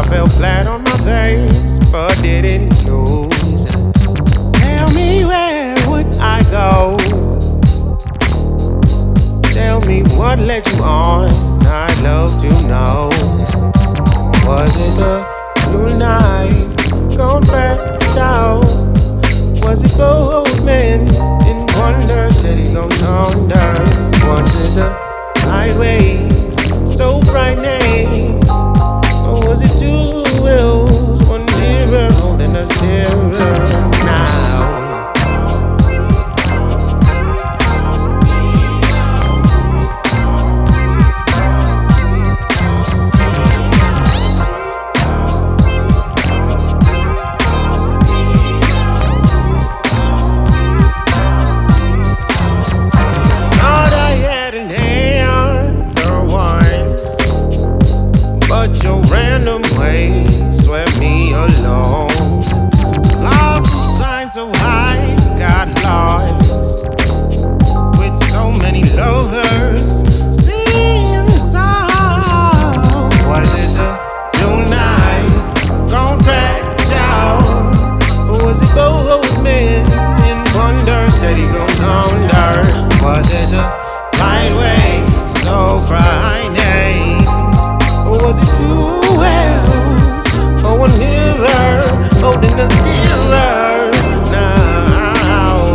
fell flat on my face, but didn't lose. Tell me, where would I go? Tell me what led you on, I'd love to know. Was it the blue night gone back down? Was it both men in wonder, steady going under? Was it the light waves so frightening? Or was it two wills, one nearer, holding us nearer now? Swept me alone. Lost the sign, so I got lost with so many lovers singing the song. Was it the blue night gone cracked down? Or was it both men in wonder, steady going under? Was it the light way so frightening? Or was it too well? Oh, one mirror holding us nearer now.